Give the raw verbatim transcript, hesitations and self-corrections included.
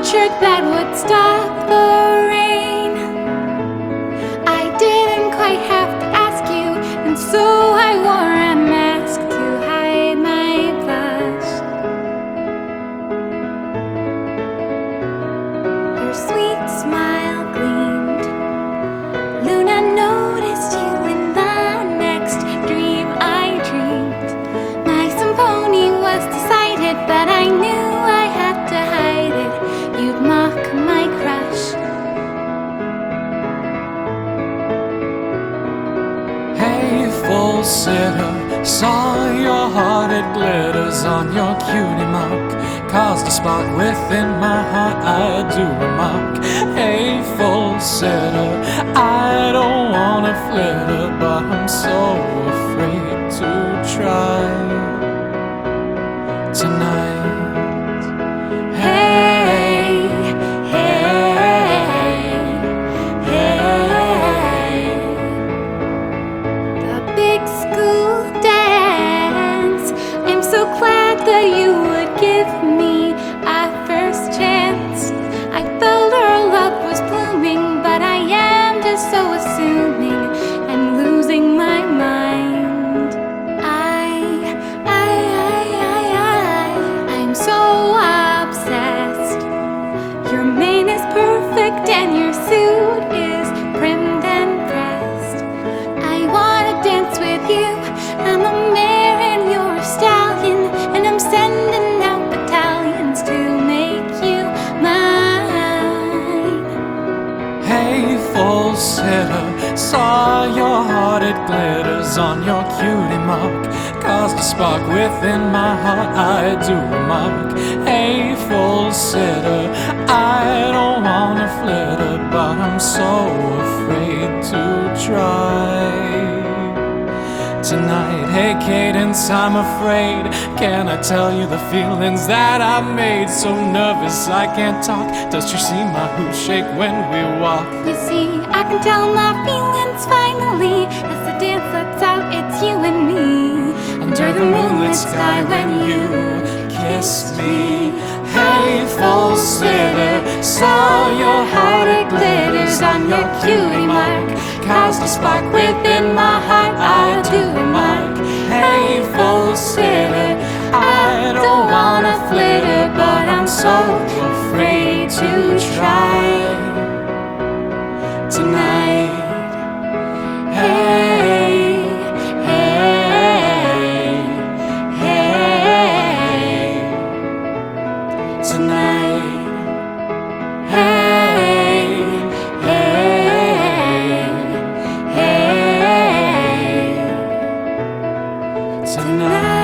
shirt that would stop the rain. I didn't quite have to ask you, and so I wore a mask to hide my blush. Your sweet smile gleamed. Luna noticed you in the next dream I dreamed. My symphony was decided, but I knew I had to hide it. You'd mock my crush. Hey, full sitter, saw your heart, it glitters on your cutie mark. Caused a spark within my heart, I do remark. Hey, full sitter, I don't wanna flitter, but I'm so afraid to try tonight. Hey, hey, hey. The big school dance. I'm so glad that you would give me a first chance. I felt our love was blooming, but I am just so assuming and losing my mind. I, I, I, I, I, I'm so obsessed. Your mane is perfect and your suit is primmed and pressed. I wanna dance with you. I'm a mare and you're a stallion, and I'm sending out battalions to make you mine. Hey, full sitter, saw your heart, it glitters on your cutie mark. Caused a spark within my heart, I do remark. Hey, full sitter, I don't wanna flitter, but I'm so afraid to try tonight. Hey, Cadence, I'm afraid. Can I tell you the feelings that I've made? So nervous I can't talk. Does you see my hoop shake when we walk? You see, I can tell my feelings finally. As the dance lets out, it's you and me. Under the moonlit sky when you kiss me. Hey, full sitter, saw your heart, it glitters on your cutie mark. Caused a spark within my heart, I do remark. Hey, full sitter, I don't wanna flitter, but I'm so afraid to try tonight. Hey, hey, hey, tonight. Hey, hey, hey, tonight.